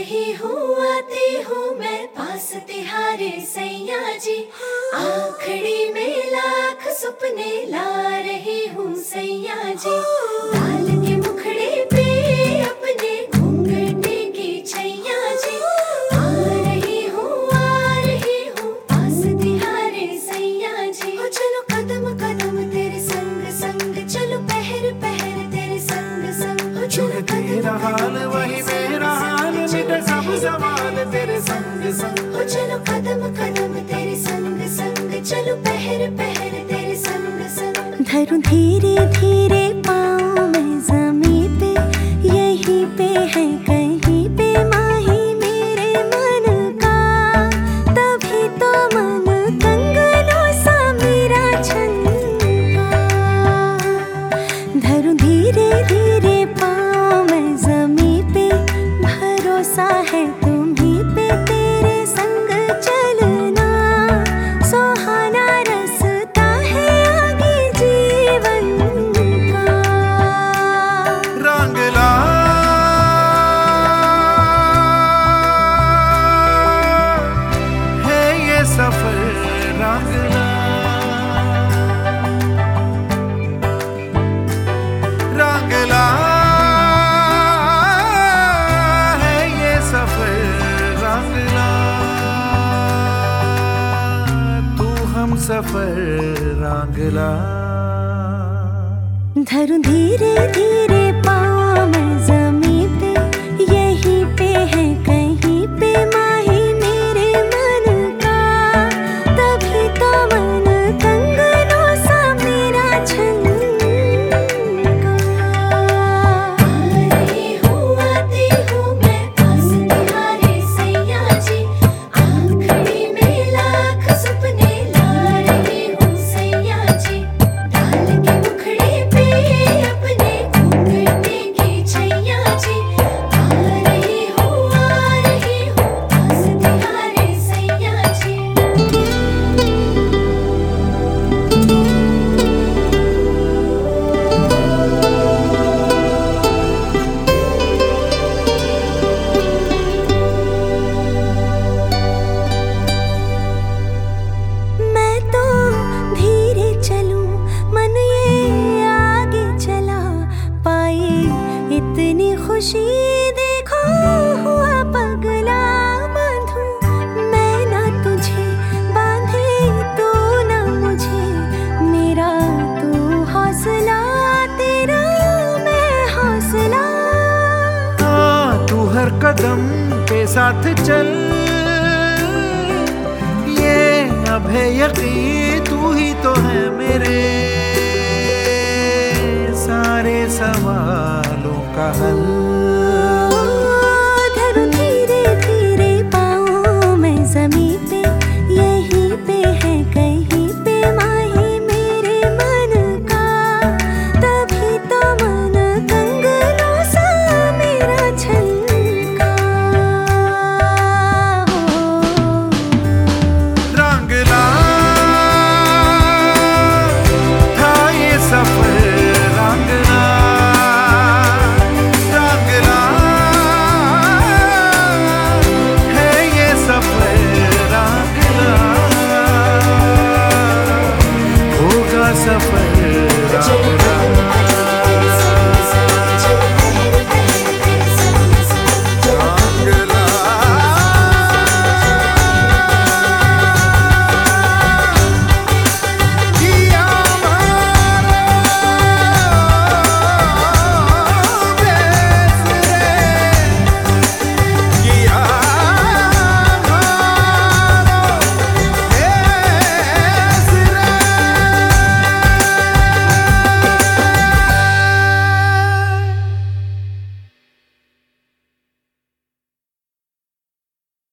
रही हूँ, आती हूँ मैं पास तिहारे सैया जी। आखड़ी में लाख सपने ला रही हूँ सैया जी। डाल के मुखड़े पे अपने घूंघटे की छैया जी। आ रही हूँ पास तिहारे सैया जी। हो चलो कदम कदम तेरे संग संग, चलो पहर पहर तेरे संग संग। हो चलो तेरा हाल वही मेरा हाल, मिटे सब सवाल तेरे संग संग। हो चलो कदम कदम तेरे संग संग, चलो पहर पहर तेरे संग संग। धरूं धीरे धीरे पाँव मैं ज़मीं पे, यहीं पे है कहीं पे माही मेरे मन का। तभी तो मन कंगनों सा मेरा छनका। धरूं धीरे धीरे पाँव मैं ज़मीं पे, भरोसा है तुम्हीं पे तेरे संग चलना। सुहाना रास्ता है आगे जीवन का। रंग ला है ये सफर, रंग ला रंग ला है ये सफर, रंग ला तू हम सफर, रंग ला। धरूं धीरे धीरे पाँव मैं ज़मीं पे, यहीं पे है कहीं पे माही मेरे मन का। तभी तो मन कंगनों सा मेरा छनका। आ रही हूँ, आती हूँ मैं पास तिहारे सैया जी। आखड़ी में लाख सपने ला रही हूँ सैया जी। डाल के मुखड़े पे अपने घूंघटे की छैया जी। आ रही हूँ पास तिहारे सैया जी। मैं तो धीरे चलूं, मन ये आगे चला पाए इतनी खुशी। देखो हुआ पगला, बांधूं मैं ना तुझे, बांधे तू ना मुझे। मेरा तू हौसला, तेरा मैं हौसला। हाँ, तू हर कदम पे साथ चल, ये अब है यकीन तू ही तो है मेरे सारे सवालों का हल।